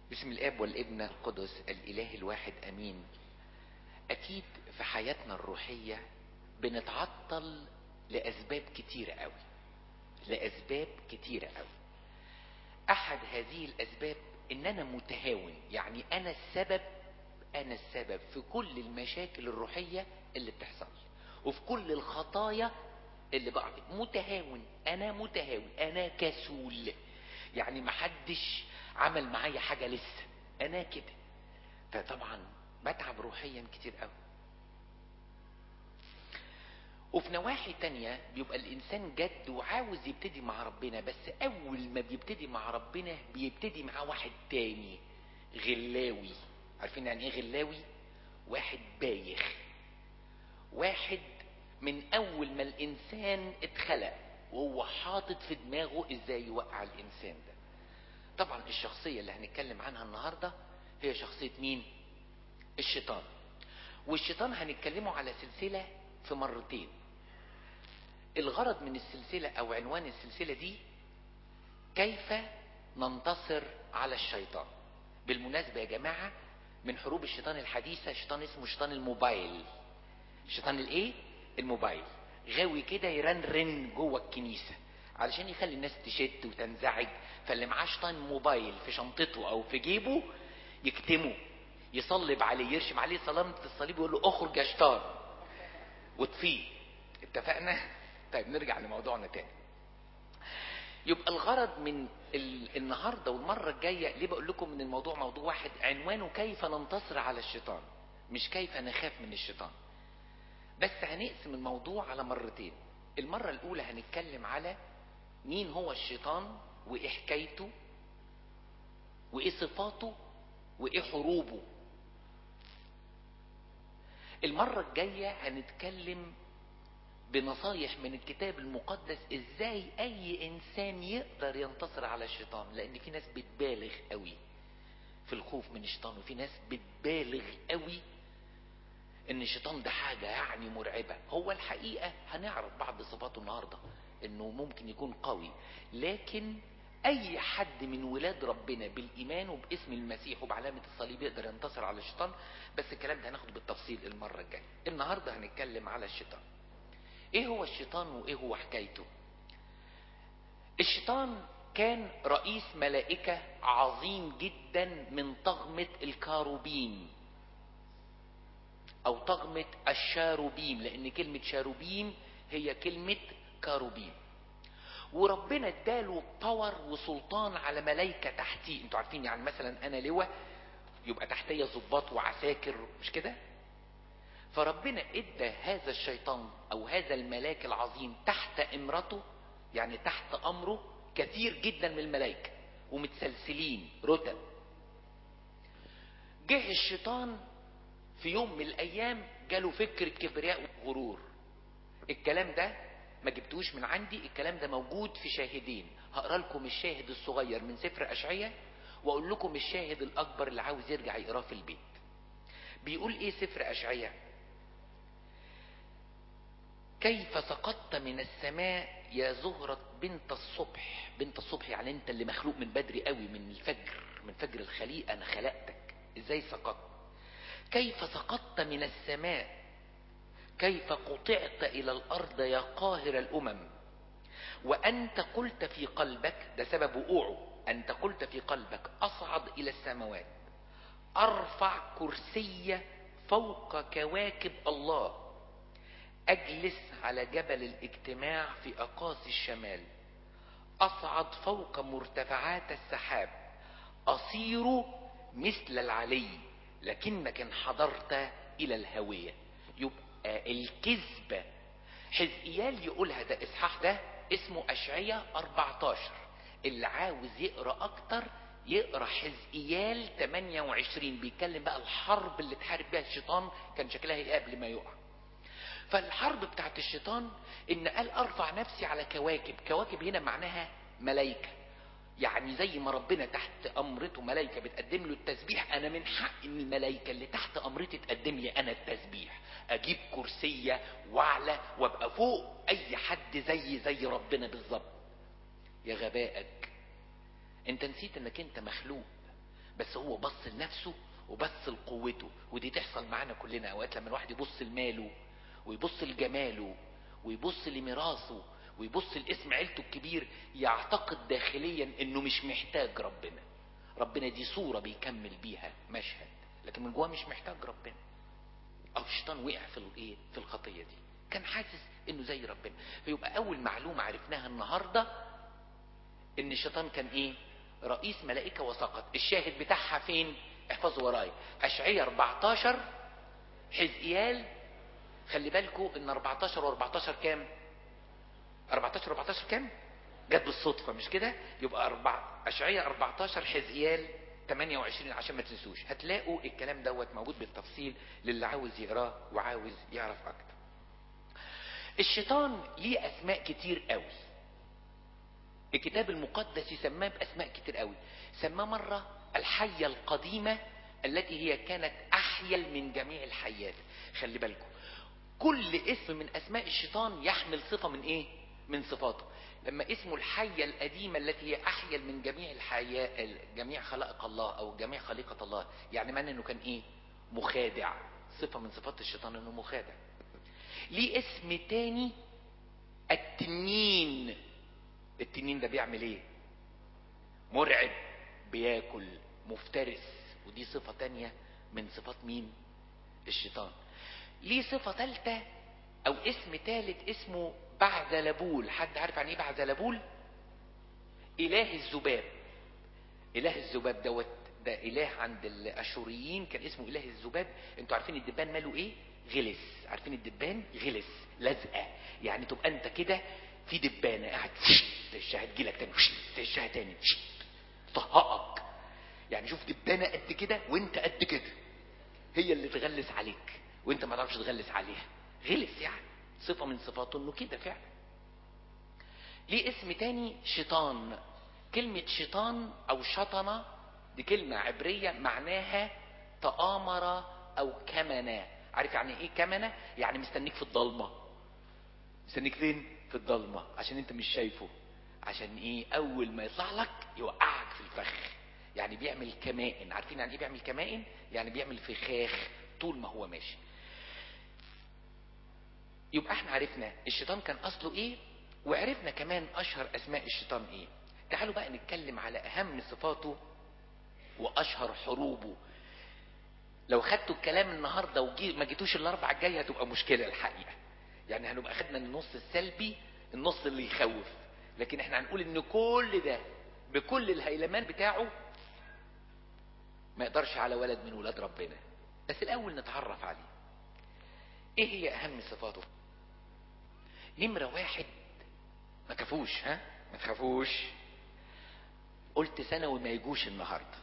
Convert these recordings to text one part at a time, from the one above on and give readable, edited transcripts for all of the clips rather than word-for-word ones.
باسم الاب والابن القدس الاله الواحد امين. اكيد في حياتنا الروحية بنتعطل لاسباب كتيرة قوي، لاسباب كتيرة قوي. احد هذه الاسباب ان انا متهاون، يعني انا السبب في كل المشاكل الروحية اللي بتحصل وفي كل الخطايا اللي بعض. انا متهاون، انا كسول، يعني محدش عمل معايا حاجة لسه، انا كده. فطبعا بتعب روحيا كتير قوي. وفي نواحي تانية بيبقى الانسان جد وعاوز يبتدي مع ربنا، بس اول ما بيبتدي مع ربنا بيبتدي مع واحد تاني غلاوي. عارفين يعني ايه غلاوي؟ واحد بايخ، واحد من اول ما الانسان اتخلق وهو حاطط في دماغه ازاي يوقع الانسان ده. طبعا الشخصية اللي هنتكلم عنها النهاردة هي شخصية مين؟ الشيطان. والشيطان هنتكلمه على سلسلة في مرتين. الغرض من السلسلة او عنوان السلسلة دي كيف ننتصر على الشيطان. بالمناسبة يا جماعة، من حروب الشيطان الحديثة شيطان اسمه شيطان الموبايل. شيطان الايه؟ الموبايل. غاوي كده يرنرن جوه الكنيسة علشان يخلي الناس تشت وتنزعج. فاللي معاه شيطان موبايل في شنطته او في جيبه يكتمه، يصلب عليه، يرشم عليه صلامة الصليب ويقول له اخرج يا شيطان وطفيه. اتفقنا؟ طيب نرجع لموضوعنا تاني. يبقى الغرض من النهارده والمره الجايه ليه بقول لكم ان الموضوع موضوع واحد، عنوانه كيف ننتصر على الشيطان، مش كيف نخاف من الشيطان. بس هنقسم الموضوع على مرتين. المره الاولى هنتكلم على مين هو الشيطان وايه حكايته وايه صفاته وايه حروبه. المره الجايه هنتكلم بنصايح من الكتاب المقدس ازاي اي انسان يقدر ينتصر على الشيطان. لان في ناس بتبالغ قوي في الخوف من الشيطان، وفي ناس بتبالغ قوي ان الشيطان ده حاجة يعني مرعبة. هو الحقيقة هنعرف بعض صفاته النهاردة انه ممكن يكون قوي، لكن اي حد من ولاد ربنا بالايمان وباسم المسيح وبعلامة الصليب يقدر ينتصر على الشيطان. بس الكلام ده هناخده بالتفصيل المرة الجاية. النهاردة هنتكلم على الشيطان. ايه هو الشيطان وايه هو حكايته؟ الشيطان كان رئيس ملائكة عظيم جدا من طغمة الكاروبيم او طغمة الشاروبيم، لان كلمة شاروبيم هي كلمة كاروبيم. وربنا اداله باور وسلطان على ملائكة تحتيه. انتوا عارفين يعني مثلا انا لواء يبقى تحتيه ضباط وعساكر، مش كده؟ فربنا ادى هذا الشيطان او هذا الملاك العظيم تحت امرته، يعني تحت امره كثير جدا من الملائكة ومتسلسلين رتب. جه الشيطان في يوم من الايام جاله فكر كبرياء وغرور. الكلام ده ما جبتوش من عندي، الكلام ده موجود في شاهدين. هقرا لكم الشاهد الصغير من سفر اشعياء واقول لكم الشاهد الاكبر اللي عاوز يرجع يقراه في البيت. بيقول ايه سفر اشعياء؟ كيف سقطت من السماء يا زهرة بنت الصبح. بنت الصبح يعني انت اللي مخلوق من بدري قوي، من الفجر، من فجر الخليقة انا خلقتك. ازاي سقطت؟ كيف سقطت من السماء، كيف قطعت الى الارض يا قاهر الامم. وانت قلت في قلبك، ده سبب وقوعه، انت قلت في قلبك اصعد الى السماوات، ارفع كرسي فوق كواكب الله، اجلس على جبل الاجتماع في اقاصي الشمال، اصعد فوق مرتفعات السحاب، اصير مثل العلي لكنك انحدرت الى الهوية. يبقى الكذبة حزقيال يقولها، ده اصحاح ده اسمه اشعياء 14. اللي عاوز يقرأ اكتر يقرأ حزقيال 28، بيتكلم بقى الحرب اللي تحارب بها الشيطان كان شكلها ايه قبل ما يقع. فالحرب بتاعت الشيطان ان قال ارفع نفسي على كواكب. كواكب هنا معناها ملايكة، يعني زي ما ربنا تحت امرته ملايكة بتقدم له التسبيح، انا من حق ان الملايكة اللي تحت امرتي تقدم لي انا التسبيح. اجيب كرسية واعلى وابقى فوق اي حد زي ربنا بالظبط. يا غبائك، انت نسيت انك انت مخلوق بس هو بص لنفسه وبص لقوته. ودي تحصل معانا كلنا اوقات لما الواحد يبص لماله ويبص لجماله ويبص لميراثه ويبص لاسم عيلته الكبير، يعتقد داخليا انه مش محتاج ربنا. ربنا دي صورة بيكمل بيها مشهد، لكن من جواه مش محتاج ربنا. او الشيطان وقع في الايه، في الخطية دي، كان حاسس انه زي ربنا. فيبقى اول معلومة عرفناها النهاردة ان الشيطان كان ايه؟ رئيس ملائكة وسقط. الشاهد بتاعها فين؟ احفظوا وراي، اشعياء 14 حزقيال. خلي بالكوا ان 14 و14 كام؟ 14 و14 كام؟ جت بالصدفة مش كده؟ يبقى اشعياء 14 حزقيال 28 عشان ما تنسوش. هتلاقوا الكلام دوت موجود بالتفصيل للي عاوز يقراه وعاوز يعرف اكتر. الشيطان ليه اسماء كتير قوي. الكتاب المقدس يسماه باسماء كتير قوي. سماه مرة الحية القديمة التي هي كانت احيل من جميع الحيات. خلي بالكم كل اسم من اسماء الشيطان يحمل صفة من ايه؟ من صفاته. لما اسمه الحية القديمة التي هي احيل من جميع الحياة، جميع خلائق الله او جميع خليقة الله، يعني معنى انه كان ايه؟ مخادع. صفة من صفات الشيطان انه مخادع. ليه اسم تاني التنين. التنين ده بيعمل ايه؟ مرعب، بياكل، مفترس. ودي صفة تانية من صفات مين؟ الشيطان. ليه صفة ثالثة او اسم ثالث اسمه بعزلبول. حد عارف عن ايه بعزلبول؟ اله الذباب. اله الذباب دوت ده اله عند الاشوريين، كان اسمه اله الذباب. انتوا عارفين الدبان ماله ايه؟ غلس. عارفين الدبان غلس، لزقه. يعني تبقى انت كده في دبانه قاعد تشها هتجيلك تاني، تشها تاني، طهقك. يعني شوف دبانه قد كده وانت قد كده، هي اللي تغلس عليك وانت ما تعرفش تغلس عليها. غلس يعني صفة من صفاته انه كده فعلا. ليه اسم تاني شيطان. كلمة شيطان او شطنة دي كلمة عبرية معناها تآمر او كمنة. عارف يعني ايه كمنة؟ يعني مستنيك في الضلمة. مستنيك فين؟ في الضلمة عشان انت مش شايفه. عشان ايه؟ اول ما يطلع لك يوقعك في الفخ. يعني بيعمل كمائن. عارفين يعني ايه بيعمل كمائن؟ يعني بيعمل فخاخ طول ما هو ماشي. يبقى احنا عرفنا الشيطان كان اصله ايه، وعرفنا كمان اشهر اسماء الشيطان ايه. تعالوا بقى نتكلم على اهم صفاته واشهر حروبه. لو خدتوا الكلام النهارده ما جيتوش الاربعه الجايه هتبقى مشكله الحقيقه. يعني هنبقى خدنا النص السلبي، النص اللي يخوف. لكن احنا هنقول ان كل ده بكل الهيلمان بتاعه ما يقدرش على ولد من ولاد ربنا. بس الاول نتعرف عليه. ايه هي اهم صفاته؟ نمرة واحد، ما تخافوش. ما تخافوش. قلت ثانوي ما يجوش النهاردة.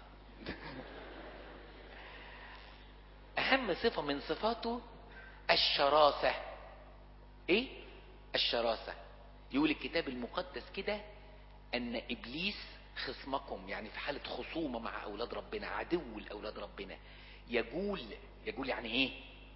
اهم صفة من صفاته الشراسة. ايه؟ الشراسة. يقول الكتاب المقدس كده ان ابليس خصمكم، يعني في حالة خصومة مع اولاد ربنا، عدو لاولاد ربنا، يجول يعني ايه؟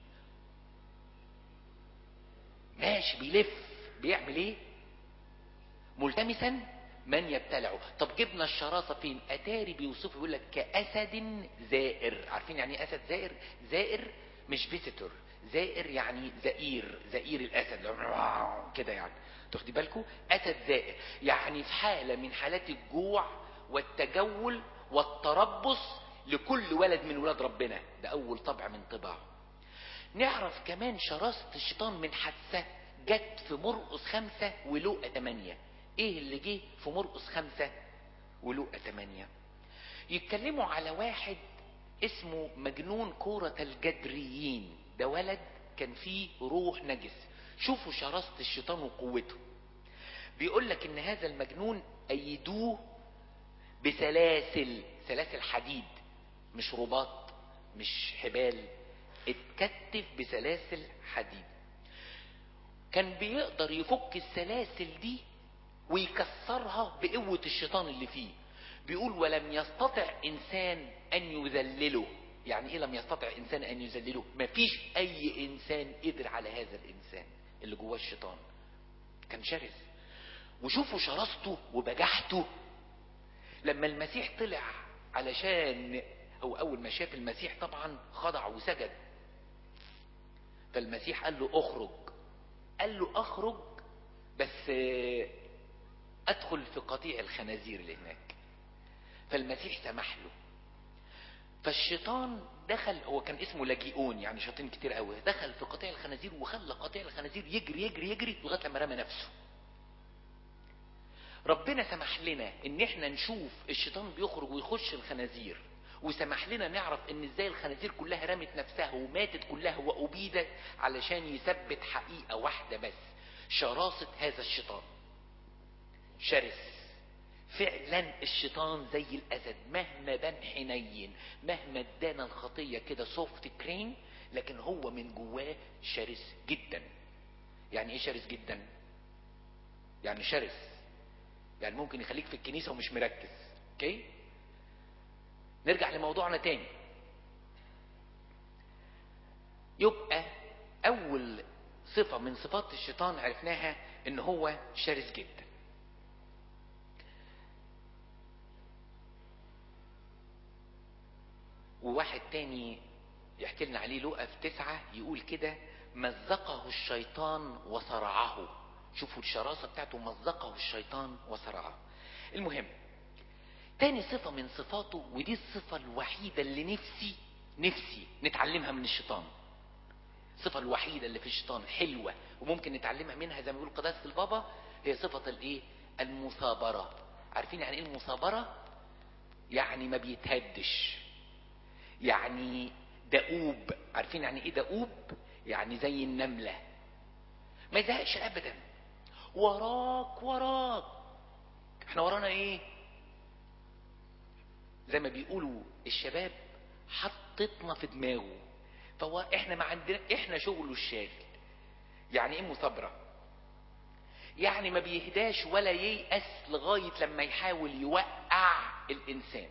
ماشي بيلف. بيعمل ايه؟ ملتمسا من يبتلعه. طب جبنا الشراسة فين؟ اتاري بيوصفه يقول لك كأسد زائر. عارفين يعني ايه اسد زائر؟ زائر مش فيزيتور، زائر يعني زئير. زئير الاسد كده يعني. تاخدي بالكم؟ اسد زائر يعني في حالة من حالات الجوع والتجول والتربص لكل ولد من ولاد ربنا. ده اول طبع من طباعه. نعرف كمان شراسة الشيطان من حادثة جت في مرقس 5 ولوقا 8. ايه اللي جه في مرقس 5 ولوقا 8؟ يتكلموا على واحد اسمه مجنون كورة الجدريين. ده ولد كان فيه روح نجس. شوفوا شراسة الشيطان وقوته. بيقول لك ان هذا المجنون ايدوه بسلاسل، سلاسل حديد، مش رباط مش حبال، اتكتف بسلاسل حديد. كان بيقدر يفك السلاسل دي ويكسرها بقوة الشيطان اللي فيه. بيقول ولم يستطع انسان ان يذلله. يعني ايه لم يستطع انسان ان يذلله؟ مفيش اي انسان قدر على هذا الانسان اللي جواه الشيطان. كان شرس. وشوفوا شراسته وبجاحته. لما المسيح طلع علشان هو اول ما شاف المسيح طبعا خضع وسجد. فالمسيح قال له اخرج، قال له اخرج بس ادخل في قطيع الخنازير اللي هناك. فالمسيح سمح له. فالشيطان دخل، هو كان اسمه لاجئون يعني شياطين كتير قوي، دخل في قطيع الخنازير وخلى قطيع الخنازير يجري يجري يجري لغايه لما رمى نفسه. ربنا سمح لنا ان احنا نشوف الشيطان بيخرج ويخش الخنازير، وسمح لنا نعرف ان ازاي الخنازير كلها رمت نفسها وماتت كلها وابيدت علشان يثبت حقيقة واحدة بس، شراسة هذا الشيطان. شرس فعلا الشيطان زي الاسد، مهما بان حنين، مهما ادانا الخطية كده سوفت كرين، لكن هو من جواه شرس جدا. يعني ايه شرس جدا؟ يعني شرس يعني ممكن يخليك في الكنيسة ومش مركز. اوكي، نرجع لموضوعنا تاني. يبقى اول صفة من صفات الشيطان عرفناها ان هو شرس جدا. وواحد تاني يحكي لنا عليه لوقا في 9 يقول كده: مزقه الشيطان وصرعه. شوفوا الشراسة بتاعته، مزقه الشيطان وصرعه. المهم تاني صفة من صفاته، ودي الصفة الوحيدة اللي نفسي نتعلمها من الشيطان. الصفة الوحيدة اللي في الشيطان حلوة وممكن نتعلمها منها زي ما بيقول قداسة البابا، هي صفة الايه؟ المثابرة. عارفين يعني ايه المثابرة؟ يعني ما بيتهدش، يعني دؤوب. عارفين يعني ايه دؤوب؟ يعني زي النملة ما يزهقش ابدا، وراك. احنا ورانا ايه؟ زي ما بيقولوا الشباب حطتنا في دماغه، فهو احنا ما عندنا، احنا شغله الشاغل. يعني ايه مثابرة؟ يعني ما بيهداش ولا ييأس لغاية لما يحاول يوقع الانسان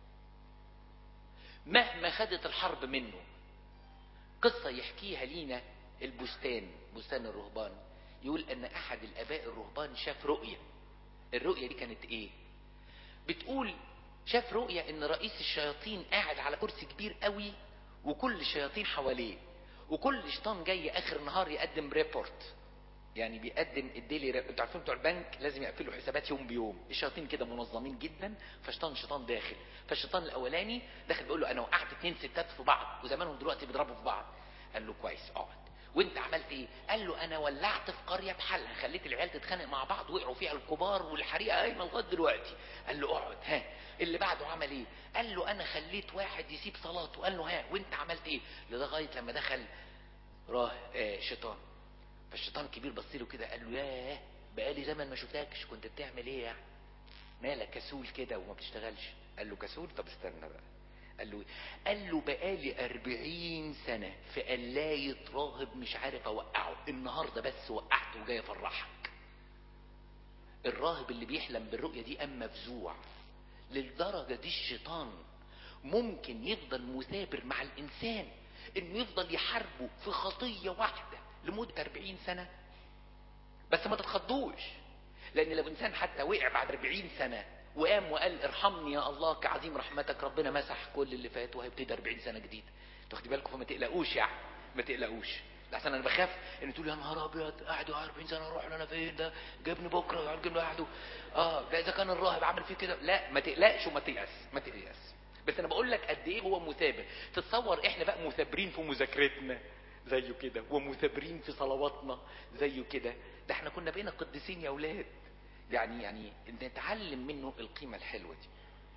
مهما خدت الحرب منه. قصة يحكيها لينا بستان الرهبان، يقول ان احد الاباء الرهبان شاف رؤية. الرؤية دي كانت ايه؟ بتقول شاف رؤية ان رئيس الشياطين قاعد على كرسي كبير قوي وكل الشياطين حواليه، وكل شيطان جاي اخر النهار يقدم ريبورت، يعني بيقدم الديلي انتوا عارفين بتوع البنك لازم يقفلوا حسابات يوم بيوم. الشياطين كده منظمين جدا. فشيطان داخل، فالشيطان الاولاني داخل بيقول له انا وقعت 2 ستات في بعض وزمانهم دلوقتي بيضربوا في بعض. قال له كويس اقعد. وانت عملت ايه؟ قال له انا ولعت في قريه بحالها، خليت العيال تتخانق مع بعض وقعوا فيها الكبار والحريقه قايمه لغايه دلوقتي. قال له اقعد. ها اللي بعده عمل ايه؟ قال له انا خليت واحد يسيب صلاته. قال له ها وانت عملت ايه؟ لغايه لما دخل شيطان. فالشيطان الكبير بص له كده قال له ياه بقالي زمن ما شفتكش، كنت بتعمل ايه يعني؟ مالك كسول كده وما بتشتغلش؟ قال له كسول؟ طب استنى بقى. قال له بقالي 40 سنة في قلاية راهب مش عارف اوقعه، النهاردة بس وقعته وجاي افرحك. الراهب اللي بيحلم بالرؤية دي اما مفزوع. للدرجة دي الشيطان ممكن يفضل مثابر مع الانسان، انه يفضل يحاربه في خطية واحدة لمدة 40 سنة. بس ما تتخضوش، لان لو انسان حتى وقع بعد 40 سنة وقام وقال ارحمني يا الله كعظيم رحمتك، ربنا مسح كل اللي فات وهيبتدي 40 سنة جديدة. تاخدي بالكم؟ فما تقلقوش يعني، ما تقلقوش. لحسن انا بخاف ان تقول يا نهار ابيض قعدوا 40 سنة اروح له انا فين، ده جابني بكره جابني قعدوا. ده اذا كان الراهب عمل فيه كده. لا ما تقلقش وما تيأس، ما تيأس. بس انا بقول لك قد ايه هو مثابر. تتصور احنا بقى مثابرين في مذاكرتنا زيه كده، ومثابرين في صلواتنا زيه كده. ده احنا كنا بقينا قديسين يا اولاد. يعني نتعلم منه القيمة الحلوة دي.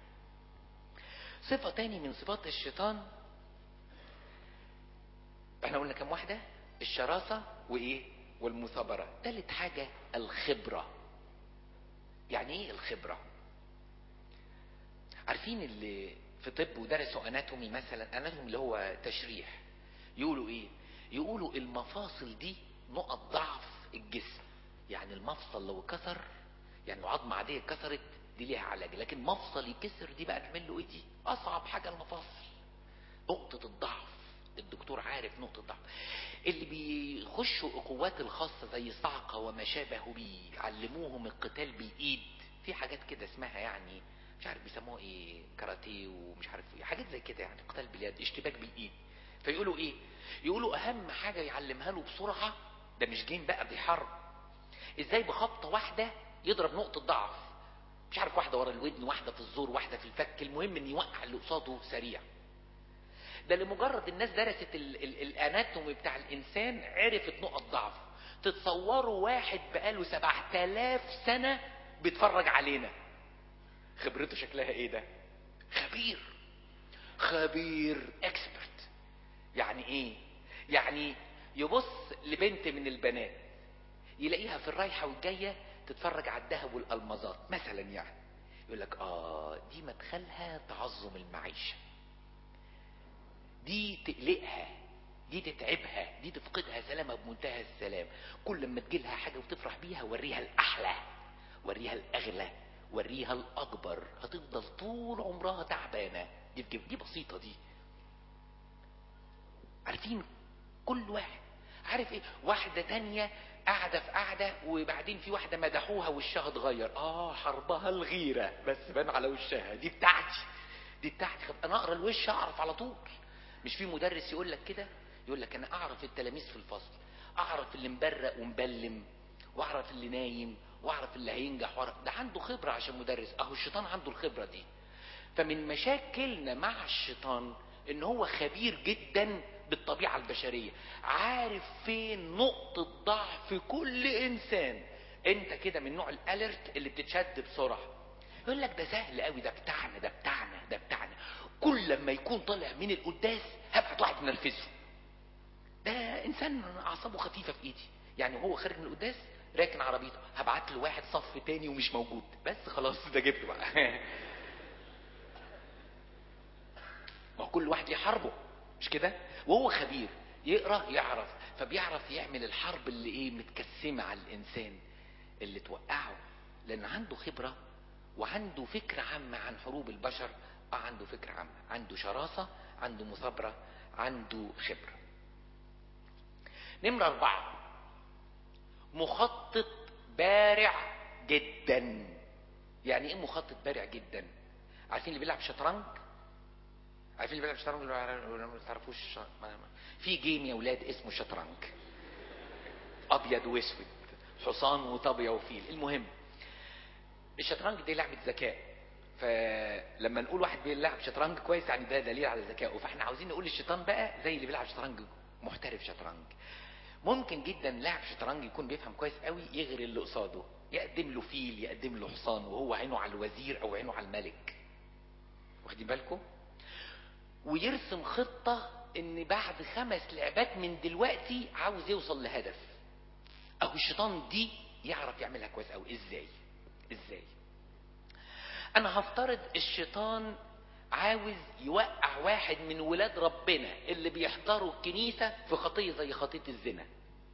صفة تاني من صفات الشيطان، احنا قلنا كم واحدة؟ الشراسة وايه؟ والمثابرة. تالت حاجة الخبرة. يعني ايه الخبرة؟ عارفين اللي في طب ودرسوا اناتومي مثلا، اناتومي اللي هو تشريح، يقولوا ايه؟ يقولوا المفاصل دي نقط ضعف الجسم. يعني المفصل لو كسر، يعني لو عظمة عادية كسرت دي ليها علاج، لكن مفصل يكسر دي بقى تعمل له ايه؟ دي اصعب حاجة المفاصل، نقطة الضعف. الدكتور عارف نقطة الضعف. اللي بيخشوا القوات الخاصة زي الصاعقة وما شابه بيعلموهم القتال بالايد. في حاجات كده اسمها يعني مش عارف بيسموه ايه، كاراتيه ومش عارف ايه، حاجات زي كده يعني، قتال باليد، اشتباك بالايد. فيقولوا ايه؟ يقولوا اهم حاجة يعلمها له بسرعة، ده مش جيم بقى، دي حرب، ازاي بخبطة واحدة يضرب نقطة ضعف، مش عارف واحدة ورا الودن، واحدة في الزور، واحدة في الفك، المهم ان يوقع اللي قصاده سريع. ده لمجرد الناس درست الاناتومي بتاع الانسان، عرفت نقط ضعف. تتصوروا واحد بقاله 7000 سنة بيتفرج علينا، خبرته شكلها ايه ده؟ خبير، خبير اكسبرت. يعني ايه؟ يعني يبص لبنت من البنات يلاقيها في الرايحة والجاية تتفرج على الذهب والالمازات مثلا، يعني يقول لك دي مدخلها تعظم المعيشة، دي تقلقها، دي تتعبها، دي تفقدها سلامة بمنتهى السلام. كل ما تجيلها حاجة وتفرح بيها وريها الأحلى، وريها الأغلى، وريها الأكبر، هتفضل طول عمرها تعبانة. دي بسيطة دي. عارفين كل واحد عارف ايه؟ واحدة تانية قاعدة في قاعدة وبعدين في واحدة مدحوها وشها اتغير، حربها الغيرة، بس بان على وشها دي بتاعتي، دي بتاعتي. انا اقرا الوش اعرف على طول. مش في مدرس يقول لك كده؟ يقول لك انا اعرف التلاميذ في الفصل، اعرف اللي مبرق ومبلم، واعرف اللي نايم، واعرف اللي هينجح، واعرف ده عنده خبرة عشان مدرس. اهو الشيطان عنده الخبرة دي. فمن مشاكلنا مع الشيطان ان هو خبير جدا بالطبيعة البشرية، عارف فين نقطة ضعف كل انسان. انت كده من نوع الالرت اللي بتتشد بسرعة، يقول لك ده سهل قوي، ده بتاعنا، ده بتاعنا، ده بتاعنا. كل لما يكون طالع من القداس هبعت واحد منرفزه. ده انسان اعصابه خفيفة في ايدي، يعني وهو خارج من القداس راكن عربيته هبعت له واحد صف تاني ومش موجود، بس خلاص ده جبته بقى. ما كل واحد ليه حربه، مش كده؟ وهو خبير يقرأ يعرف، فبيعرف يعمل الحرب اللي ايه متكسمة على الانسان اللي توقعه، لان عنده خبرة وعنده فكرة عامة عن حروب البشر. عنده فكرة عامة، عنده شراسة، عنده مثابرة، عنده خبرة. نمرة 4، مخطط بارع جدا. يعني ايه مخطط بارع جدا؟ عارفين اللي بيلعب شطرنج؟ عارفين اللي بيلعب شطرنج ولا ما تعرفوش؟ في جيم يا ولاد اسمه شطرنج، ابيض واسود، حصان وطابية وفيل. المهم الشطرنج دي لعبة ذكاء، فلما نقول واحد بيلعب شطرنج كويس يعني ده دليل على ذكائه. فاحنا عاوزين نقول الشيطان بقى زي اللي بيلعب شطرنج، محترف شطرنج. ممكن جدا لاعب شطرنج يكون بيفهم كويس قوي، يغري اللي قصاده، يقدم له فيل، يقدم له حصان، وهو عينه على الوزير او عينه على الملك. واخدين بالكم؟ ويرسم خطة ان بعد 5 لعبات من دلوقتي عاوز يوصل لهدف. اهو الشيطان دي يعرف يعملها كويس قوي. ازاي؟ انا هفترض الشيطان عاوز يوقع واحد من ولاد ربنا اللي بيحضروا الكنيسة في خطية زي خطية الزنا.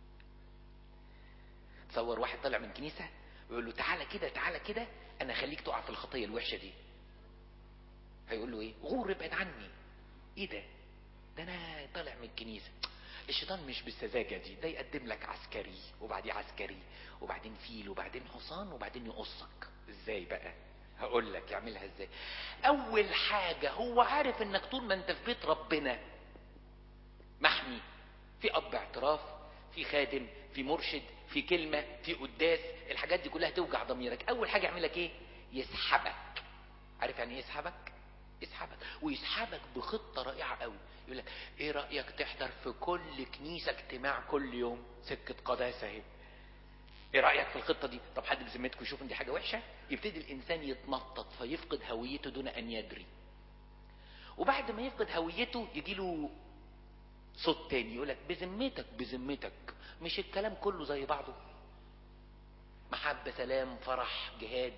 تصور واحد طالع من كنيسة ويقول له تعالى كده انا خليك تقع في الخطية الوحشة دي. هيقول له ايه؟ غور، ابعد عني. ايه ده انا طالع من الكنيسة. الشيطان مش بالسذاجة دي، ده يقدم لك عسكري وبعدين عسكري وبعدين فيل وبعدين حصان وبعدين يقصك. ازاي بقى؟ هقول لك يعملها ازاي. اول حاجة هو عارف انك طول ما انت في بيت ربنا محمي، في اب اعتراف، في خادم، في مرشد، في كلمة، في قداس، الحاجات دي كلها توجع ضميرك. اول حاجة يعملك ايه؟ يسحبك. عارف يعني ايه يسحبك؟ يسحبك، ويسحبك بخطة رائعة قوي. يقول لك ايه رأيك تحضر في كل كنيسة اجتماع كل يوم، سكة قداسة اهي. ايه رأيك في الخطة دي؟ طب حد بذمتكم يشوف ان دي حاجة وحشة؟ يبتدي الانسان يتنطط فيفقد هويته دون ان يدري. وبعد ما يفقد هويته يجي له صوت تاني يقول لك بذمتك مش الكلام كله زي بعضه؟ محبة، سلام، فرح، جهاد.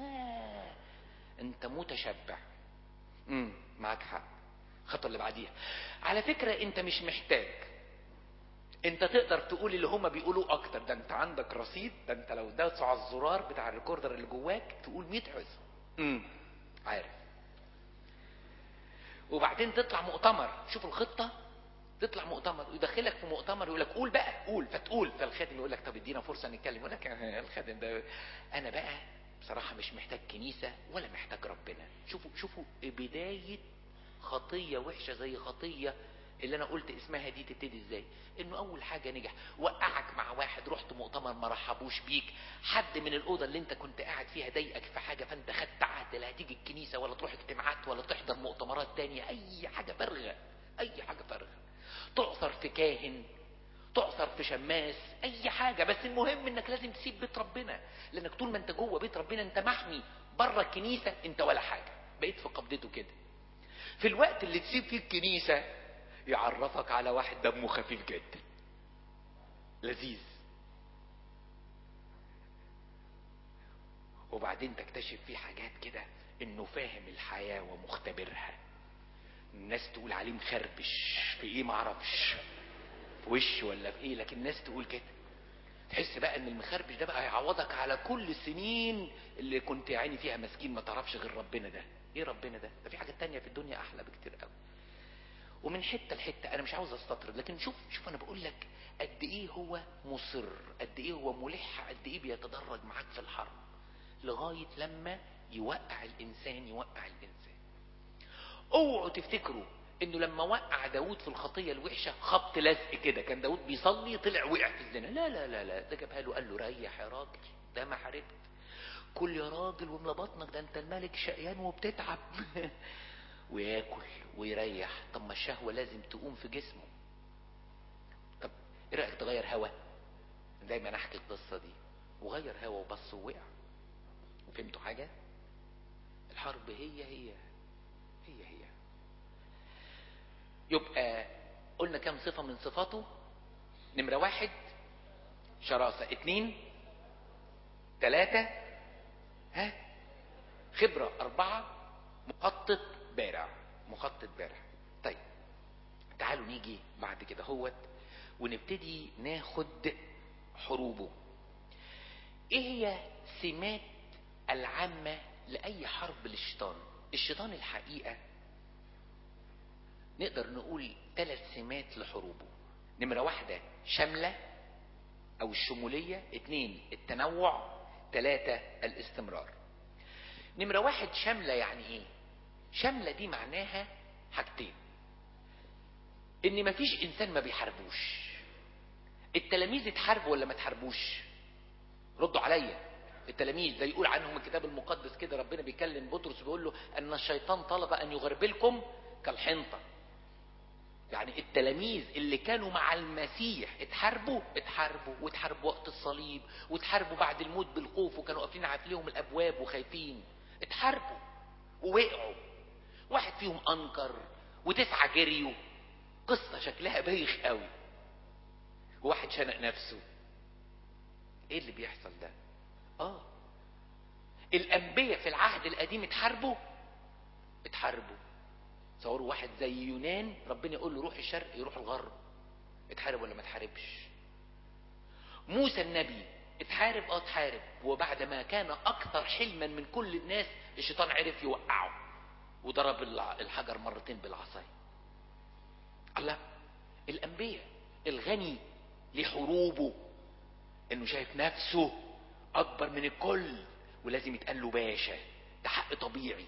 انت متشبع. معاك حق. الخطوة اللي بعديها، على فكرة انت مش محتاج، انت تقدر تقول اللي هما بيقولوا اكتر، ده انت عندك رصيد، ده انت لو داسوا على الزرار بتاع الريكوردر اللي جواك تقول 100 حزن. عارف. وبعدين تطلع مؤتمر، شوف الخطة، تطلع مؤتمر ويدخلك في مؤتمر يقول لك قول بقى، قول، فتقول، فالخادم يقول لك طب ادينا فرصة نتكلم، يقول لك الخادم ده انا بقى بصراحة مش محتاج كنيسة ولا محتاج ربنا. شوفوا بداية خطية وحشة زي خطية اللي انا قلت اسمها دي تبتدي ازاي. انه اول حاجة نجح وقعك مع واحد، رحت مؤتمر ما رحبوش بيك، حد من الاوضة اللي انت كنت قاعد فيها ضايقك في حاجة، فانت خدت عهد لا هتيجي الكنيسة ولا تروح اجتماعات ولا تحضر مؤتمرات تانية، اي حاجة فارغة، اي حاجة فارغة. تعثر في كاهن، تعثر في شماس، اي حاجة، بس المهم انك لازم تسيب بيت ربنا، لانك طول ما انت جوه بيت ربنا انت محمي. بره الكنيسة انت ولا حاجة، بقيت في قبضته كده. في الوقت اللي تسيب فيه الكنيسة يعرفك على واحد دمه خفيف جدا لذيذ، وبعدين تكتشف فيه حاجات كده انه فاهم الحياة ومختبرها. الناس تقول عليه مخربش في ايه معرفش، في وش ولا في ايه، لكن الناس تقول كده. تحس بقى ان المخربش ده بقى هيعوضك على كل السنين اللي كنت عيني فيها مسكين ما تعرفش غير ربنا. ده ايه ربنا ده في حاجات تانية في الدنيا احلى بكتير قوي. ومن حتة لحتة انا مش عاوز استطرد، لكن شوف انا بقول لك قد ايه هو مصر، قد ايه هو ملح، قد ايه بيتدرج معاك في الحرب لغاية لما يوقع الانسان. اوعوا تفتكروا انه لما وقع داود في الخطية الوحشة خبط لزق كده، كان داود بيصلي طلع وقع في الزنا، لا لا لا لا، ده جابها له قال له ريح يا راجل، ده ما حاربت، كل يا راجل واملى بطنك، ده انت الملك شقيان وبتتعب وياكل ويريح. طب ما الشهوة لازم تقوم في جسمه. طب ايه رأيك تغير هوا؟ دايما احكي القصة دي، وغير هوا وبص ووقع. وفهمتوا حاجة؟ الحرب هي يبقى قلنا كم صفة من صفاته. نمرة 1 شراسة، 2 3 خبرة، 4 مخطط بارع. طيب تعالوا نيجي بعد كده ونبتدي ناخد حروبه. ايه هي سمات العامة لأي حرب للشيطان؟ الشيطان الحقيقة نقدر نقول 3 سمات لحروبه. نمرة 1 شاملة او الشمولية، 2 التنوع، 3 الاستمرار. نمرة 1 شاملة يعني ايه؟ شاملة دي معناها حاجتين، ان مفيش انسان ما بيحاربوش. التلاميذ اتحاربوا ولا ما اتحاربوش؟ ردوا عليا. التلاميذ ده يقول عنهم الكتاب المقدس كده، ربنا بيكلم بطرس بيقول له ان الشيطان طلب ان يغربلكم كالحنطة. يعني التلاميذ اللي كانوا مع المسيح اتحاربوا واتحاربوا وقت الصليب، واتحاربوا بعد الموت بالخوف، وكانوا قافلين عليهم الابواب وخايفين. اتحاربوا ووقعوا، واحد فيهم انكر و9 جريوا، قصة شكلها بايخ قوي، وواحد شنق نفسه. ايه اللي بيحصل ده؟ الانبياء في العهد القديم اتحاربوا. تصوروا واحد زي يونان ربنا يقول له روح الشرق يروح الغرب، اتحارب ولا ما اتحاربش؟ موسى النبي اتحارب، وبعد ما كان اكثر حلما من كل الناس الشيطان عرف يوقعه وضرب الحجر مرتين بالعصاية. الله، الانبياء الغني لحروبه انه شايف نفسه اكبر من الكل ولازم يتقال له باشا، ده حق طبيعي،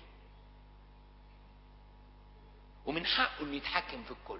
ومن حقه انه يتحكم في الكل.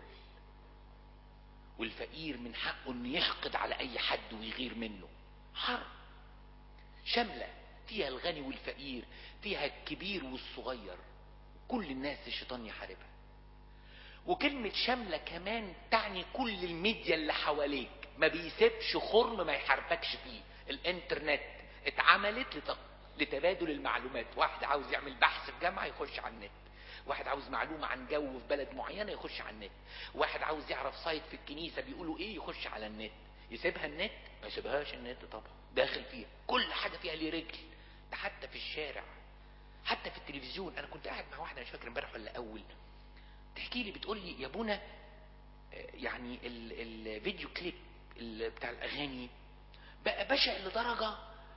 والفقير من حقه انه يحقد على اي حد ويغير منه. حرب شاملة فيها الغني والفقير، فيها الكبير والصغير، كل الناس الشيطان يحاربها. وكلمة شاملة كمان تعني كل الميديا اللي حواليك، ما بيسيبش خرم ما يحاربكش فيه. الانترنت اتعملت لتبادل المعلومات، واحد عاوز يعمل بحث في جامعة يخش على النت، واحد عاوز معلومة عن جو في بلد معينة يخش على النت، واحد عاوز يعرف سايت في الكنيسة بيقولوا ايه يخش على النت. يسيبها النت؟ ما يسيبهاش النت طبعا، داخل فيها كل حاجة فيها ليه رجل. ده حتى في الشارع، حتى في التلفزيون. انا كنت قاعد مع واحدة مش فاكر امبارح ولا اول، تحكي لي بتقول لي يا بونا يعني الفيديو كليب بتاع الاغاني بقى بشع لدرجة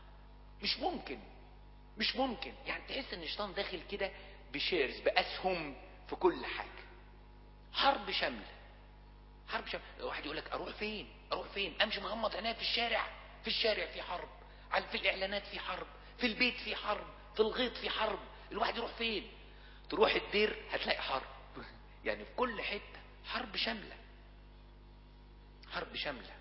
مش ممكن. يعني تحس ان الشيطان داخل كده بشيرز، باسهم في كل حاجة. حرب شاملة. واحد يقول لك اروح فين؟ امشي مغمض عينيا في الشارع في حرب، في الاعلانات في حرب، في البيت في حرب، في الغيط في حرب. الواحد يروح فين؟ تروح الدير هتلاقي حرب. يعني في كل حتة حرب شاملة، حرب شاملة.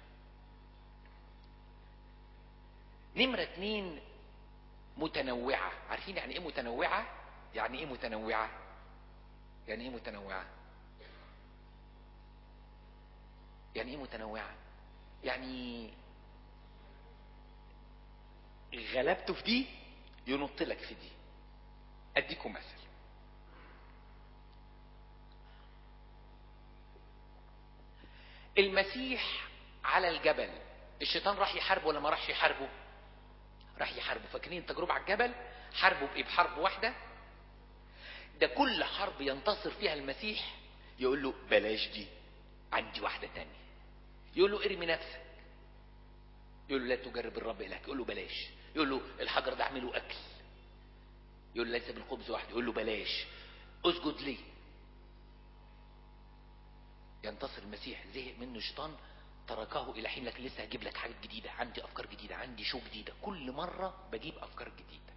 نمرة 2 متنوعة. عارفين يعني ايه متنوعة؟ يعني ايه متنوعة؟ يعني ايه متنوعة؟ يعني ايه متنوعة؟ يعني غلبته في دي ينط لك في دي. اديكم مثل. المسيح على الجبل، الشيطان راح يحاربه ولا ما راحش يحاربه؟ راح يحاربه. فاكرين التجربة على الجبل؟ حاربه بايه؟ بحرب واحدة. ده كل حرب ينتصر فيها المسيح يقول له بلاش دي، عندي واحدة تانية. يقول له ارمي نفسك، يقول له لا تجرب الرب إلهك، يقول له بلاش. يقول له الحجر ده اعمله اكل، يقول له ليس بالخبز وحده، يقول له بلاش. اسجد لي. ينتصر المسيح. زهق منه الشيطان تركه الى حين، لك لسه هجيب لك حاجات جديدة، عندي افكار جديدة، عندي شو جديدة، كل مرة بجيب افكار جديدة.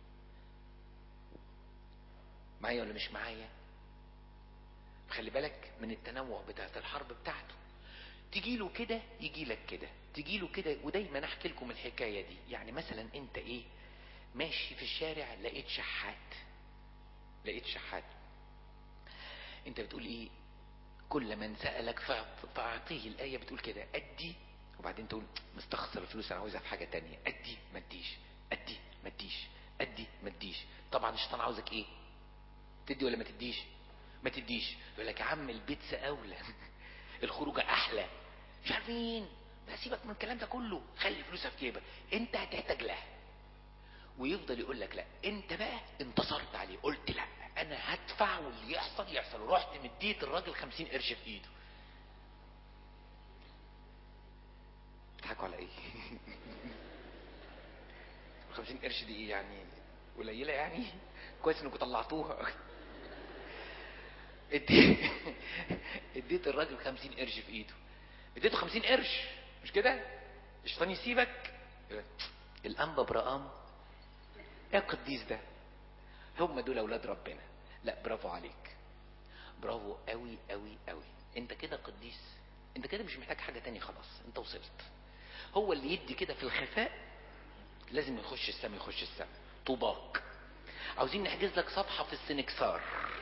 معايا ولا مش معايا؟ خلي بالك من التنوع بتاعت الحرب بتاعته. تجيله كده يجي لك كده، تجيله كده. ودايما احكي لكم الحكاية دي. يعني مثلا انت ايه، ماشي في الشارع لقيت شحات، لقيت شحات، انت بتقول ايه؟ كل من سألك فاعطيه. الآية بتقول كده، ادي. وبعدين تقول مستخسر الفلوس، انا عاوزها في حاجة تانية. ادي ما اديش، ادي ما اديش، ادي ما اديش. طبعا الشيطان عاوزك ايه؟ تدي ولا ما تديش؟ ما تديش. يقول لك يا عم البيتزا اولى، الخروجه احلى، مش عارفين. ده سيبك من الكلام ده كله، خلي فلوسها في جيبك، انت هتحتاج لها. ويفضل يقول لك لا، انت بقى انتصرت عليه، قلت لا انا هدفع واللي يحصل يحصل. ورحت مديت الراجل 50 قرش في ايده. بتضحكوا على ايه؟ 50 قرش دي ايه يعني؟ قليله يعني؟ كويس انكم طلعتوها. اديت الراجل 50 قرش في ايده، اديته 50 قرش، مش كده؟ الشيطان يسيبك؟ الانبا برقام، ايه القديس ده؟ هم دول اولاد ربنا. لا برافو عليك، برافو قوي قوي قوي. انت كده قديس، انت كده مش محتاج حاجة تانية، خلاص انت وصلت. هو اللي يدي كده في الخفاء لازم يخش السما، يخش السما. طوباك. عاوزين نحجز لك صفحة في السنكسار،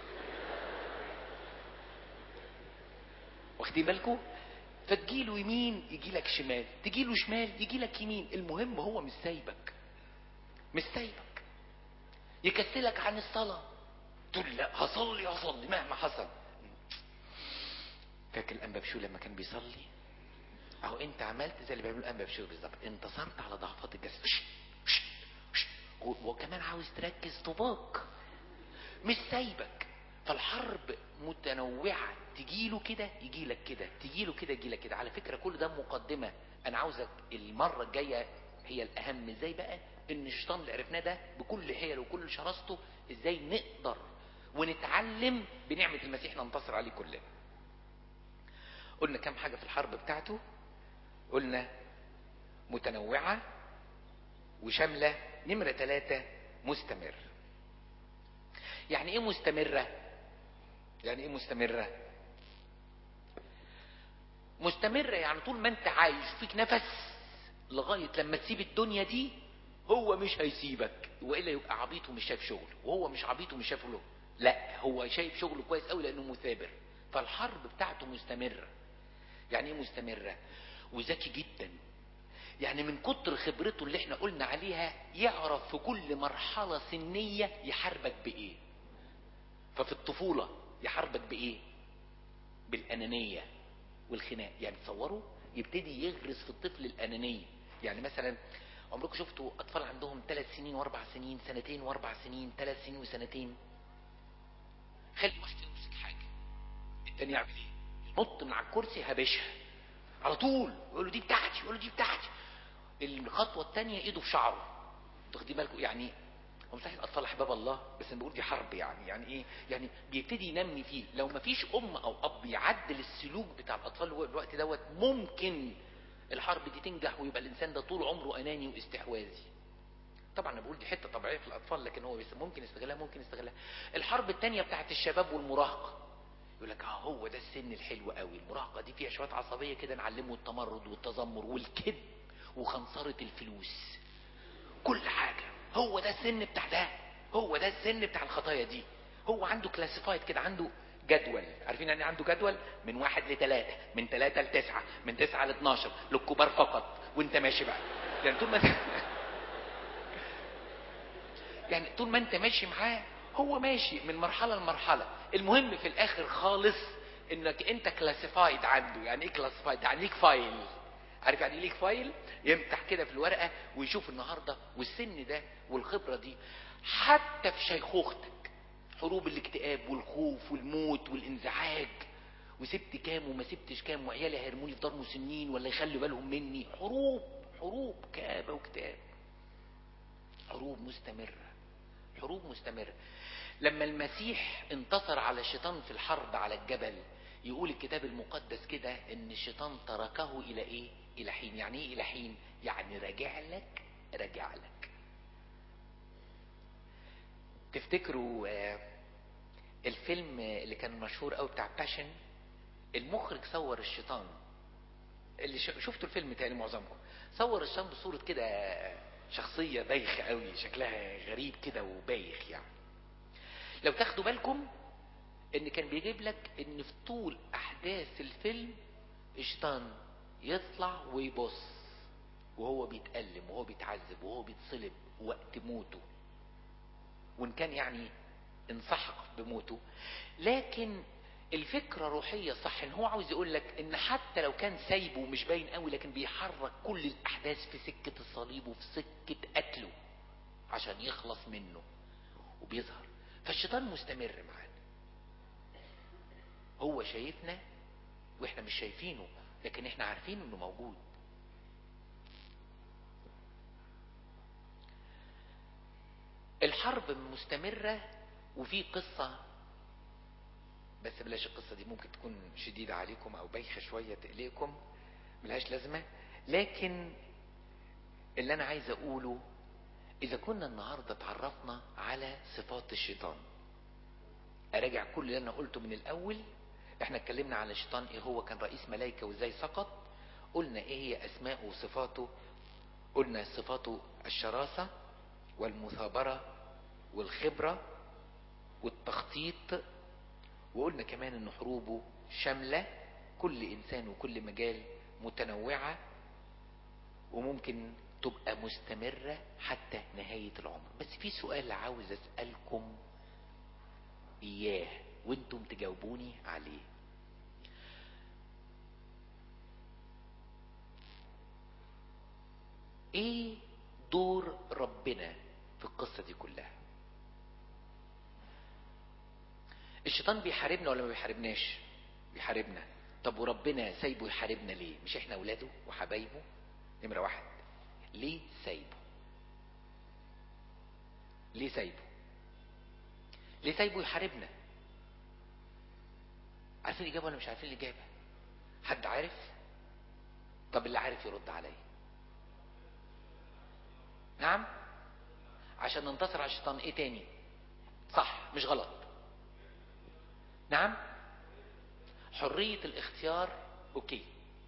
واخدين بالكم؟ فتجيله يمين يجي لك شمال، تجيله شمال يجي لك يمين. المهم هو مش سايبك، مش سايبك. يكسلك عن الصلاة، تقول لا هصلي هصلي مهما حصل. فاكر الانبا بشو لما كان بيصلي؟ اهو انت عملت زي اللي بيعملوا الانبا بشو بالظبط، انتصرت على ضعفات الجسد. وكمان عاوز تركز طباق، مش سايبك. فالحرب متنوعة، تجيله كده يجيلك كده، تجيله كده يجيلك كده. على فكرة كل ده مقدمة. انا عاوزك المرة الجاية هي الاهم، ازاي بقى ان الشيطان اللي عرفناه ده بكل حيله وكل شراسته، ازاي نقدر ونتعلم بنعمة المسيح ننتصر عليه كلنا. قلنا كم حاجة في الحرب بتاعته؟ قلنا متنوعة وشاملة. نمرة 3 مستمر. يعني ايه مستمرة؟ يعني ايه مستمرة؟ مستمرة يعني طول ما انت عايش فيك نفس لغاية لما تسيب الدنيا دي، هو مش هيسيبك. وإلا يبقى عبيط ومش شايف شغله، وهو مش عبيط ومش شايف له. لا، هو شايف شغله كويس قوي لأنه مثابر. فالحرب بتاعته مستمرة. يعني ايه مستمرة؟ وذكي جدا. يعني من كتر خبرته اللي احنا قلنا عليها يعرف في كل مرحلة سنية يحاربك بايه. ففي الطفولة يحاربك بايه؟ بالأنانية والخناق. يعني تصوروا يبتدي يغرس في الطفل الأنانية. يعني مثلا عمركم شفتوا أطفال عندهم 3 سنين و4 سنين، 2 و4 سنين، 3 سنين و2 خلي واحد يمسك حاجة، التاني يعمل ايه؟ ينط من على الكرسي هبشها على طول، يقول له دي بتاعتي، يقول له دي بتاعتي. الخطوة التانية ايده في شعره. تاخدي بالكم يعني؟ هو مستحيل الاطفال احباب الله، بس انا بقول دي حرب. يعني ايه؟ يعني بيبتدي ينمي فيه. لو ما فيش ام او اب يعدل السلوك بتاع الاطفال الوقت دوت، ممكن الحرب دي تنجح ويبقى الانسان ده طول عمره اناني واستحواذي. طبعا انا بقول دي حته طبيعيه في الاطفال، لكن هو ممكن يستغلها. الحرب الثانيه بتاعت الشباب والمراهقه، يقول لك هو ده السن الحلو قوي، المراهقه دي فيها شويه عصبيه كده، نعلمه التمرد والتذمر والكذب وخنصره الفلوس، كل حاجه. هو ده السن بتاع ده، هو ده السن بتاع الخطايا دي. هو عنده كلاسيفايد كده، عنده جدول. عارفين يعني عنده جدول؟ من 1 ل3، من 3 ل9، من 9 ل12، للكبار فقط، وانت ماشي بقى. يعني طول ما يعني طول ما انت ماشي معاه هو ماشي من مرحله لمرحله. المهم في الاخر خالص انك انت كلاسيفايد عنده. يعني ايه كلاسيفايد؟ يعني ليك فايل. عارف يعني ليك فايل؟ يمسح كده في الورقه ويشوف النهارده والسن ده والخبره دي. حتى في شيخوختك، حروب الاكتئاب والخوف والموت والانزعاج، وسبت كام وما سبتش كام، وعيالي هيرموني في دار مسنين ولا يخلوا بالهم مني. حروب كآبة واكتئاب، حروب مستمرة. لما المسيح انتصر على الشيطان في الحرب على الجبل، يقول الكتاب المقدس كده ان الشيطان تركه الى ايه؟ الى حين. يعني ايه الى حين؟ يعني رجع لك. تفتكروا الفيلم اللي كان مشهور قوي بتاع باشن؟ المخرج صور الشيطان، اللي شفتوا الفيلم تاني معظمكم، صور الشيطان بصورة كده شخصية بايخة قوي، شكلها غريب كده وبايخ يعني. لو تاخدوا بالكم ان كان بيجيب لك ان في طول احداث الفيلم الشيطان يطلع ويبص وهو بيتألم وهو بيتعذب وهو بيتصلب وقت موته، وان كان يعني انسحق بموته، لكن الفكرة روحية صح. ان هو عاوز يقول لك ان حتى لو كان سايبه مش باين قوي، لكن بيحرك كل الاحداث في سكة الصليب وفي سكة قتله عشان يخلص منه وبيظهر. فالشيطان مستمر معانا، هو شايفنا واحنا مش شايفينه، لكن احنا عارفين انه موجود. الحرب مستمرة. وفي قصة، بس بلاش القصة دي، ممكن تكون شديدة عليكم او بايخة شوية تقلقكم، ملهاش لازمة. لكن اللي انا عايز اقوله، اذا كنا النهاردة اتعرفنا على صفات الشيطان، اراجع كل اللي انا قلته من الاول. احنا اتكلمنا على الشيطان ايه هو، كان رئيس ملائكة وازاي سقط. قلنا ايه هي اسماءه وصفاته. قلنا صفاته الشراسة والمثابرة والخبرة والتخطيط. وقلنا كمان ان حروبه شاملة كل انسان وكل مجال، متنوعة وممكن تبقى مستمرة حتى نهاية العمر. بس في سؤال عاوز اسألكم اياه وانتم تجاوبوني عليه. ايه دور ربنا في القصة دي كلها؟ الشيطان بيحاربنا ولا ما بيحاربناش؟ بيحاربنا. طب وربنا سايبه يحاربنا ليه؟ مش احنا اولاده وحبايبه؟ نمرة واحد، ليه سايبه؟ ليه سايبه يحاربنا؟ عارفين الاجابة ولا مش عارفين الاجابة؟ حد عارف؟ طب اللي عارف يرد عليا. نعم، عشان ننتصر على الشيطان. ايه تاني؟ صح مش غلط. نعم، حرية الاختيار. اوكي،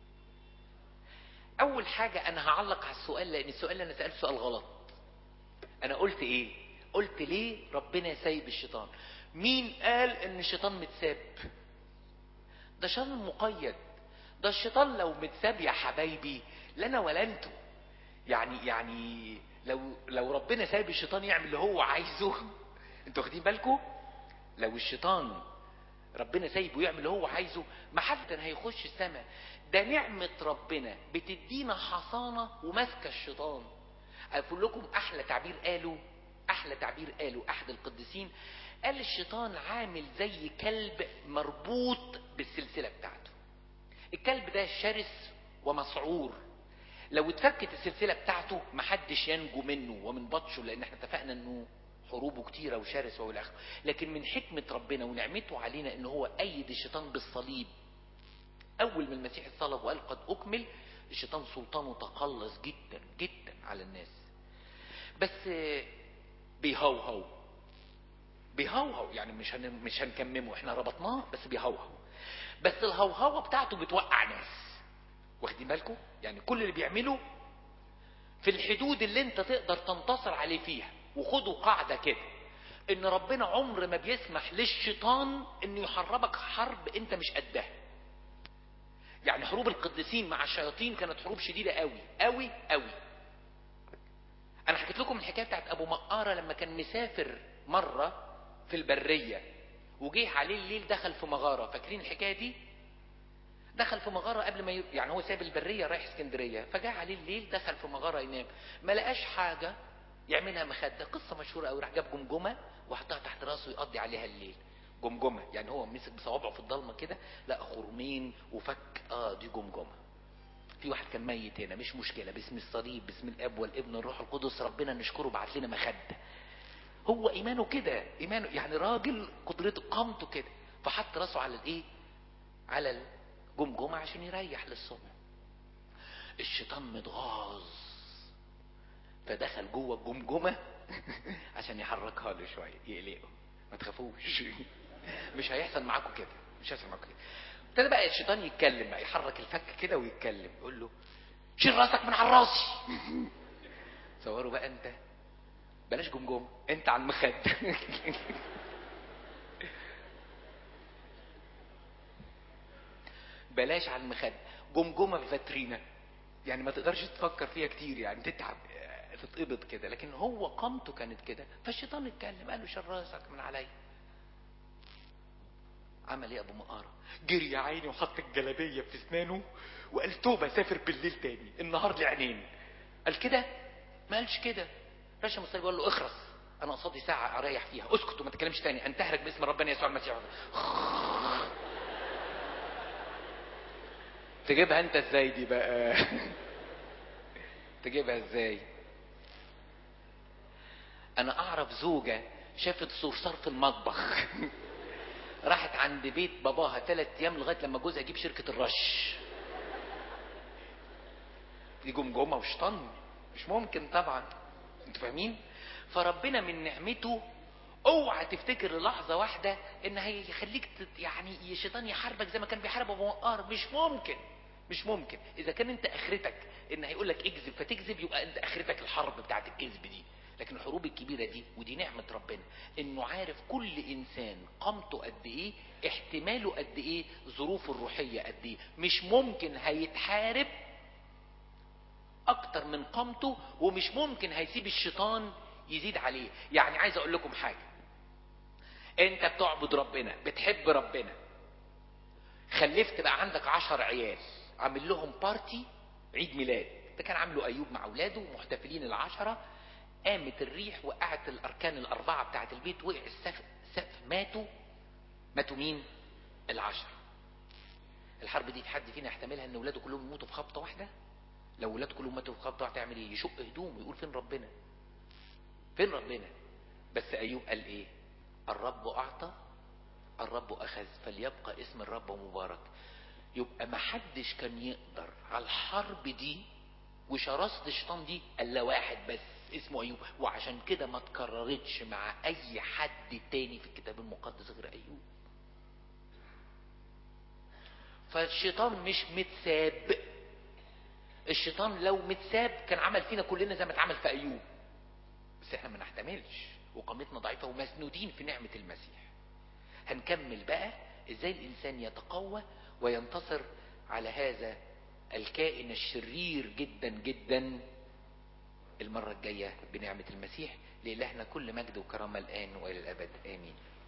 اول حاجة انا هعلق على السؤال، لان السؤال اللي انا سألته سؤال غلط. انا قلت ايه؟ قلت ليه ربنا سايب الشيطان؟ مين قال ان الشيطان متساب؟ ده شيطان مقيد. ده الشيطان لو متساب يا حبايبي لنا ولا انتوا. يعني لو ربنا سايب الشيطان يعمل اللي هو عايزه، انتوا واخدين بالكم؟ لو الشيطان ربنا سايبه يعمل اللي هو عايزه، ما حد كان هيخش السماء. ده نعمة ربنا بتدينا حصانة وماسكة الشيطان. اقول لكم احلى تعبير قاله احد القديسين، قال الشيطان عامل زي كلب مربوط بالسلسلة بتاعته. الكلب ده شرس ومسعور، لو اتفكت السلسلة بتاعته محدش ينجو منه ومن بطشه، لان احنا اتفقنا انه حروبه كتيرة وشرس والاخر. لكن من حكمة ربنا ونعمته علينا ان هو ايد الشيطان بالصليب. اول ما المسيح اتصلب وقال قد اكمل، الشيطان سلطانه تقلص جدا جدا على الناس. بس بيهوهو يعني مش هنكممه، احنا ربطناه، بس بيهوهو. بس الهوهوه بتاعته بتوقع ناس، واخدين بالكم؟ يعني كل اللي بيعمله في الحدود اللي انت تقدر تنتصر عليه فيها. وخدوا قاعده كده، ان ربنا عمر ما بيسمح للشيطان انه يحربك حرب انت مش قدها. يعني حروب القديسين مع الشياطين كانت حروب شديده قوي قوي قوي. انا حكيت لكم الحكايه بتاعت ابو مقاره لما كان مسافر مره في البريه وجيه عليه الليل، دخل في مغاره. فاكرين الحكايه دي؟ دخل في مغاره قبل ما يعني هو ساب البريه رايح اسكندريه، فجاء عليه الليل دخل في مغاره ينام، ما لقاش حاجه يعملها مخده. قصه مشهوره قوي. راح جاب جمجمه وحطها تحت راسه يقضي عليها الليل. جمجمه يعني هو مسك بصوابعه في الضلمه كده لقى خرمين وفك، دي جمجمه. في واحد كان ميت هنا، مش مشكله، باسم الصليب، باسم الاب والابن والروح القدس، ربنا نشكره بعت لنا مخده. هو ايمانه كده، ايمانه يعني راجل قدرته قامته كده، فحط راسه على الايه؟ على الجمجمه عشان يريح للصبح. الشيطان متغاظ فدخل جوه الجمجمه عشان يحركها له شويه يقلقه. ما تخافوش مش هيحصل معاكم كده، مش هيحصل معاكم كده. ابتدى بقى الشيطان يتكلم بقى، يحرك الفك كده ويتكلم، يقول له شيل راسك من على راسي. تصوروا بقى انت، بلاش جمجمه، انت على المخد بلاش على المخد، جمجمه في فاترينا، يعني ما تقدرش تفكر فيها كتير، يعني تتعب تتقبض كده. لكن هو قامته كانت كده. فالشيطان اتكلم قال له شيل راسك من عليا. عمل ايه ابو مقاره؟ جري يا عيني وحط الجلابيه في اسنانه وقال توبه، سافر بالليل تاني، النهار لي عينين. قال كده؟ ما قالش كده. رشا مصطفى قال له اخرس، انا قصادي ساعه اريح فيها، اسكت وما تتكلمش تاني، انتهرك باسم ربنا يسوع المسيح. تجيبها انت ازاي دي بقى؟ تجيبها ازاي؟ انا اعرف زوجة شافت صرصار في المطبخ راحت عند بيت باباها 3 ايام لغاية لما جوزها يجيب شركة الرش. دي جمجمة وشطن، مش ممكن طبعا. انتوا فاهمين؟ فربنا من نعمته، اوعى تفتكر للحظة واحدة ان هيخليك يعني الشيطان يحاربك زي ما كان بيحارب ابو مقار. مش ممكن، مش ممكن. اذا كان انت اخرتك ان هيقول لك اكذب فتكذب، يبقى انت اخرتك الحرب بتاعت الكذب دي. لكن الحروب الكبيرة دي، ودي نعمة ربنا، انه عارف كل انسان قامته قد ايه، احتماله قد ايه، ظروفه الروحية قد ايه. مش ممكن هيتحارب اكتر من قامته، ومش ممكن هيسيب الشيطان يزيد عليه. يعني عايز اقول لكم حاجة، انت بتعبد ربنا، بتحب ربنا، خلفت بقى عندك 10 عيال، عامل لهم بارتي عيد ميلاد. ده كان عامله ايوب مع اولاده محتفلين 10، قامت الريح وقعت الاركان ال4 بتاعت البيت، وقع السقف، ماتوا مين؟ 10. الحرب دي في حد فينا يحتملها ان اولاده كلهم يموتوا في خبطه واحده؟ لو اولاده كلهم ماتوا في خبطه واحده تعمل ايه؟ يشق هدوم ويقول فين ربنا؟ فين ربنا؟ بس ايوب قال ايه؟ الرب اعطى الرب اخذ، فليبقى اسم الرب مبارك. يبقى ما حدش كان يقدر على الحرب دي وشراسة الشيطان دي الا واحد بس اسمه ايوب. وعشان كده ما تكررتش مع اي حد تاني في الكتاب المقدس غير ايوب. فالشيطان مش متساب. الشيطان لو متساب كان عمل فينا كلنا زي ما اتعمل في ايوب، بس احنا ما نحتملش وقامتنا ضعيفة ومسنودين في نعمة المسيح. هنكمل بقى ازاي الانسان يتقوى وينتصر على هذا الكائن الشرير جدا جدا المرة الجاية بنعمة المسيح. لإلهنا كل مجد وكرامة الآن وإلى الأبد، آمين.